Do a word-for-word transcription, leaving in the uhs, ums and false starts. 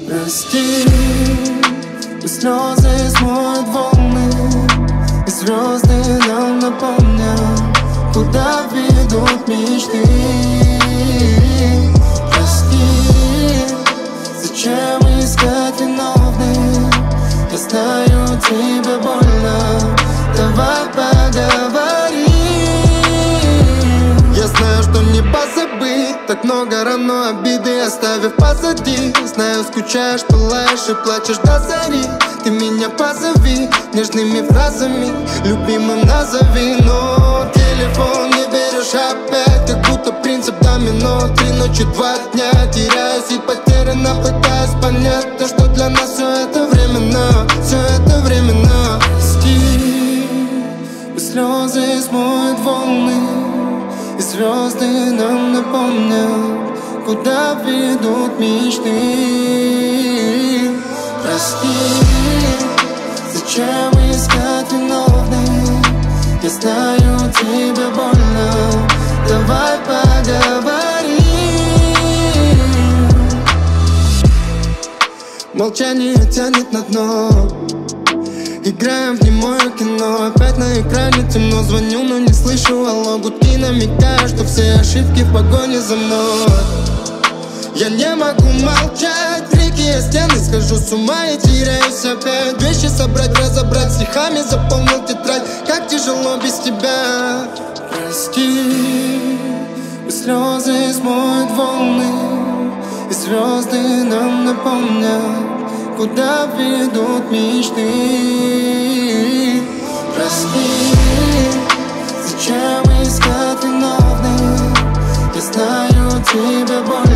Прости, и слезы смоют волны, и звезды нам напомнят, куда ведут мечты. Прости, зачем искать виновных? Я знаю, тебе больно, давай поговорим. Я знаю, что мне позабыть, так много рано обиды оставив позади. Знаю, скучаешь, пылаешь и плачешь до зари. Ты меня позови нежными фразами, любимым назови. Но телефон не берешь опять, как будто принцип домино. Три ночи, два дня, теряюсь и потерянно пытаюсь понять то, что для нас все это временно, все это временно. Прости, и слезы смоют волны, и звезды нам напомнят, куда ведут мечты. Прости, зачем искать виновных? Я знаю, тебе больно, давай поговорим. Молчание тянет на дно, играем в немое кино. Опять на экране темно, звоню, но не слышу алло. Гудки намекают, что все ошибки в погоне за мной. Я не могу молчать, реки и стены, схожу с ума и теряюсь опять. Вещи собрать, разобрать, стихами заполнил тетрадь. Как тяжело без тебя. Прости, и слезы смоют волны, и звезды нам напомнят, куда ведут мечты. Прости, зачем искать виновных? Я знаю, тебе больно,